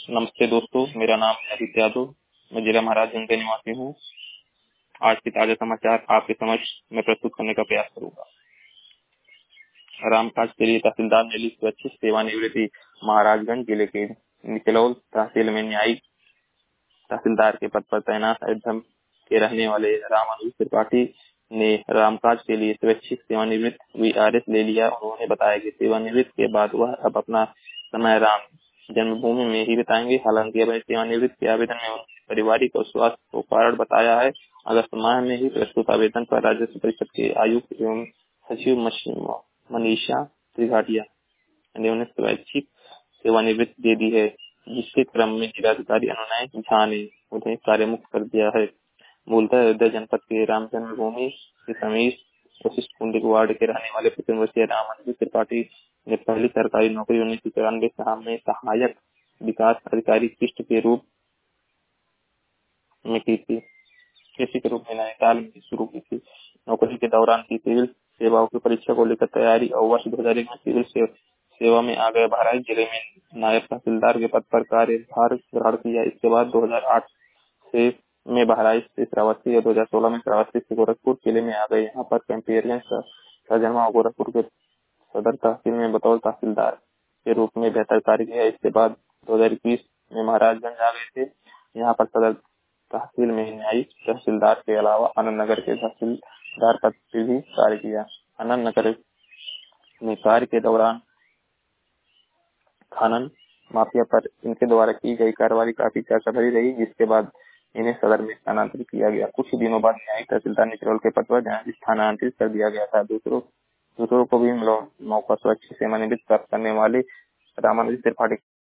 नमस्ते दोस्तों, मेरा नाम है आदित्य यादव। मैं जिला महाराजगंज का निवासी हूँ। आज के ताजा समाचार आपके समक्ष मैं प्रस्तुत करने का प्रयास करूंगा। रामकाज के लिए तहसीलदार ने ली स्वैच्छिक सेवानिवृत्ति। महाराजगंज जिले के निचलौल तहसील में न्यायिक तहसीलदार के पद पर तैनात अयोध्या के रहने वाले रामानुज त्रिपाठी ने रामकाज के लिए स्वैच्छिक सेवानिवृत्त वीआरएस ले लिया। उन्होंने बताया कि सेवानिवृत्त के बाद वह अब अपना समय राम जन्मभूमि में ही बिताएंगे। हालांकि अपने सेवानिवृत्त के आवेदन में उन्होंने पारिवारिक और स्वास्थ्य को कारण बताया है। अगस्त माह में ही प्रस्तुत आवेदन पर राजस्व परिषद के आयुक्त एवं सचिव मनीषा त्रिघाटिया ने उन्हें स्वैच्छिक सेवानिवृत्ति दे दी है, जिसके क्रम में जिलाधिकारी अनुनय झा ने उन्हें कार्यमुक्त कर दिया है। मूलतः अयोध्या जनपद के राम जन्मभूमि के समीप वशिष्ठ कुंडी वार्ड के रहने वाले 55 वर्षीय रामानुज त्रिपाठी ने पहली सरकारी नौकरी 1994 में सहायक विकास अधिकारी किस्ट के रूप में की थी। कृषि के रूप में नैनीताल में शुरू की थी। नौकरी के दौरान की सिविल सेवाओं की परीक्षा को लेकर तैयारी और वर्ष 2001 में सिविल सेवा में आ गए। बहराइच जिले में नायब तहसीलदार के पद पर कार्यभार ग्रहण किया। इसके बाद 2008 से में बहराइच से श्रावस्ती और 2016 में श्रावस्ती से गोरखपुर जिले में आ गए। यहाँ पर कैंपेरियन का जन्म गोरखपुर के सदर तहसील में बतौर तहसीलदार के रूप में बेहतर कार्य किया। इसके बाद 2021 में महाराजगंज आ गए थे। यहाँ पर सदर तहसील में न्यायिक तहसीलदार के अलावा आनंद नगर के तहसीलदार पद पर भी कार्य किया। आनंद नगर में कार्य के दौरान खनन माफिया पर इनके द्वारा की गई कार्रवाई काफी चर्चा भरी रही, जिसके बाद इन्हें सदर में स्थानांतरित किया गया। कुछ दिनों बाद न्यायिक तहसीलदार निचरौल के पद पर स्थानांतरित कर दिया गया था। दूसरों को भी मौका स्वैच्छिक सेवानिवृत्ति प्राप्त करने वाले रामानुज त्रिपाठी